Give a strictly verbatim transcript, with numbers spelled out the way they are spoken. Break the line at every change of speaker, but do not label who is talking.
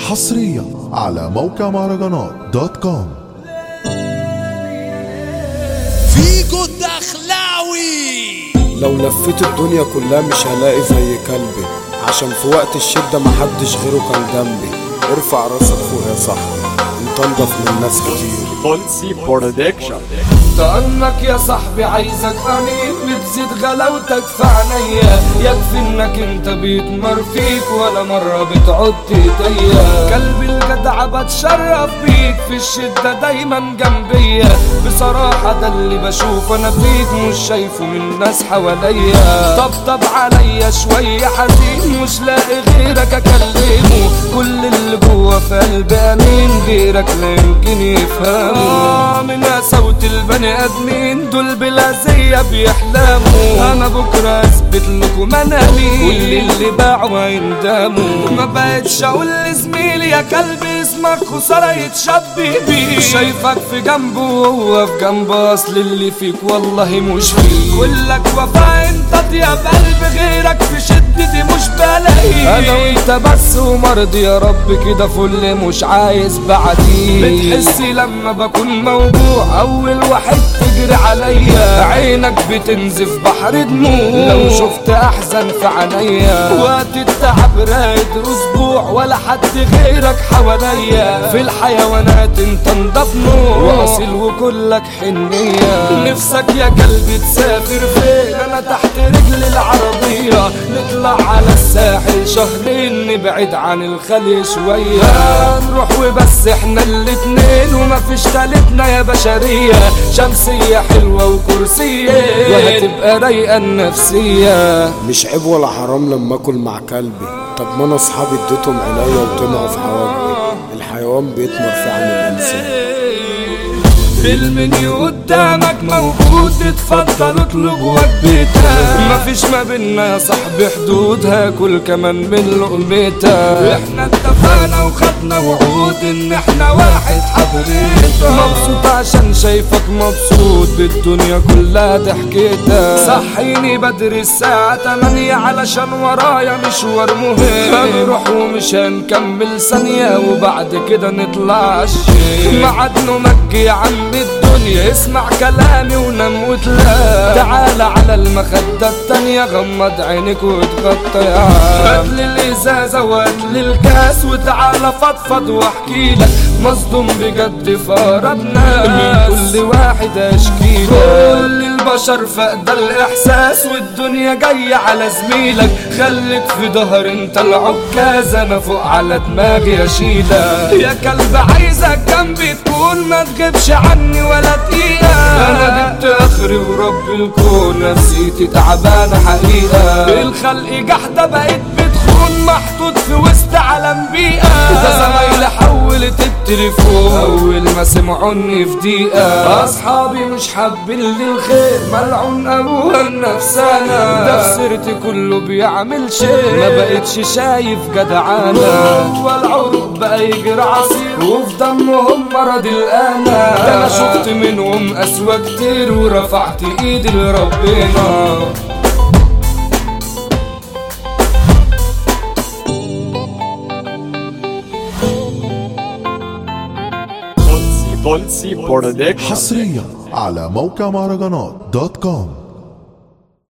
حصريا على موقع مهرجانات دوت كوم.
فيجو الدخلاوي.
لو لفيت الدنيا كلها مش هلاقي زي كلبي، عشان في وقت الشدة محدش غيره كان جنبي. ارفع راسك فوق يا صاحبي، انت انضف من ناس كتير.
بولسي برودكشن.
كأنك يا صاحبي عايزك أمين، بتزيد غلاوتك في عينيا. يكفي انك انت بيتمر فيك ولا مرة بتعد ايديا. قلبي الجدع بتشرف بيك، في الشدة دايما جنبيا. بصراحة ده اللي بشوف انا فيك، مش شايفه من ناس حواليا. طبطب عليا شوية حزين، مش لاقي غيرك اكلمه. كل اللي جوا في قلبي امين، غيرك لا يمكن يفهمه. آه من صوت البني ادمين دول بلا زي بيحلموا. انا بكره اثبت لكم انا مين، واللي اللي باعوا هيندموا. ما بقتش اقول لزميلي يا كلبي اسمك خساره يتشبه بيه. شايفك في جنبه وهو في جنبه، اصل اللي فيك والله مش فيه. كلك وفا انت طيب قلب، غيرك في شدتي مش بلاقي. انا وانت بس ومرضي يا رب كده فل، مش عايز بعديه. بتحسي لما بكون موجوع اول واحد تجري عليا. عينك بتنزف بحر دموع لو شفت احزن في عينيا. وقت التعب رايد اسبوع ولا حد غيرك حواليا. في الحيوانات انت نضف نوع، واصل وكلك حنية. نفسك يا قلبي تسافر فين، انا تحت رجل العربية. نطلع على الساحل شهرين، نبعد عن الخلي شوية. نروح وبس احنا الاتنين، ومفيش تالتنا يا بشرية. شمسية حلوة وكرسية، وهتبقى رايقة النفسية. مش عيب ولا حرام لما اكل مع كلبي. طب ما انا اصحابي اديتهم عناية وطمعوا في حواجبي. الحيوان بيتمر في عن الانسان. المنيو قدامك موجود، اتفضل اطلب وجبتها. مفيش ما بينا يا صاحبي حدود، هاكل كمان من لقمتها. احنا اتفقنا وخدنا وعود ان احنا واحد حضرتها. مبسوط عشان شايفك مبسوط، بالدنيا كلها ضحكتها. صحيني بدري الساعة تمانية علشان ورايا مشوار مهم. هنروح ومش هنكمل ثانية، وبعد كده نطلع عالشيء. معادنه مجي يا عم الدنيا، اسمع كلامي ونام وتلاقي. تعال على المخدة التانية، غمض عينك واتغطى يا عم. هاتلي الازازة وهاتلي الكاس، وتعالى فضفض واحكيلك. مصدوم بجد فربنا، من كل واحد اشكيلك. كل البشر فقد الاحساس، والدنيا جاية على زميلك. خليك في ظهر انت العكاز، انا فوق على دماغي اشيلك. يا كلب عايزك جنبي تكون، ما تغيبش عني ولا دقيقة. انا جبت اخري ورب الكون، نفسيتي تعبانة حقيقة. الخلق جحدة بقيت بتخون، محطوط في وسط عالم بيئة. ده زمايلي حولت التليفون اول ما سمعوني في دقيقة. اصحابي مش حابين لي الخير، ملعون ابوها النفسانة. ده في سيرتي كله بيعمل شيء، ما بقتش شايف جدعانة. والعروق بقى يجري عصير، وفي دمهم مرض الآن. ده انا شفت منهم اسوأ كتير، ورفعت ايدي لربنا.
بولسي برودكشن.
حصريا على موقع مهرجانات دوت كوم.